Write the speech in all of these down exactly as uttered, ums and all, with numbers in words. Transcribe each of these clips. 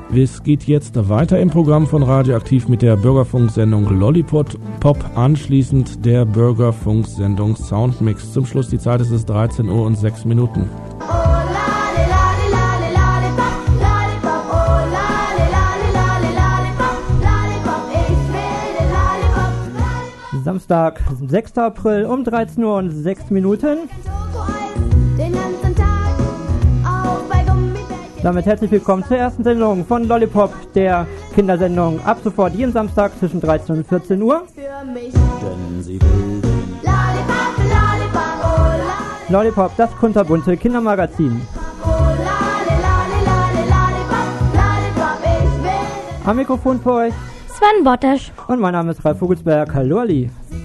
Es geht jetzt weiter im Programm von Radioaktiv mit der Bürgerfunksendung Lollipop, Pop, anschließend der Bürgerfunksendung Soundmix. Zum Schluss, die Zeit ist es dreizehn Uhr und sechs Minuten. Samstag, sechster April um dreizehn Uhr und sechs Minuten. Damit herzlich willkommen zur ersten Sendung von Lollipop, der Kindersendung. Ab sofort jeden Samstag zwischen dreizehn und vierzehn Uhr. Lollipop, das kunterbunte Kindermagazin. Am Mikrofon für euch Sven Bottesch. Und mein Name ist Ralf Vogelsberg. Hallo Ali.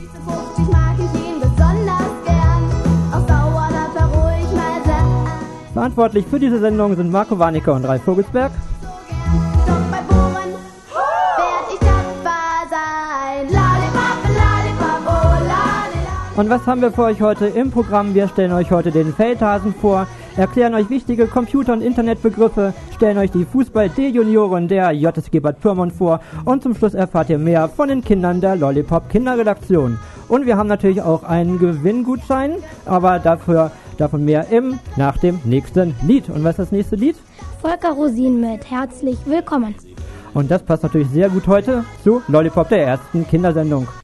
Verantwortlich für diese Sendung sind Marco Warnecke und Ralf Vogelsberg. Und was haben wir für euch heute im Programm? Wir stellen euch heute den Feldhasen vor, erklären euch wichtige Computer- und Internetbegriffe, stellen euch die Fußball-D-Junioren der J S G Bad Pyrmont vor und zum Schluss erfahrt ihr mehr von den Kindern der Lollipop Kinderredaktion. Und wir haben natürlich auch einen Gewinngutschein, aber dafür davon mehr im nach dem nächsten Lied. Und was ist das nächste Lied? Volker Rosin mit Herzlich Willkommen. Und das passt natürlich sehr gut heute zu Lollipop, der ersten Kindersendung.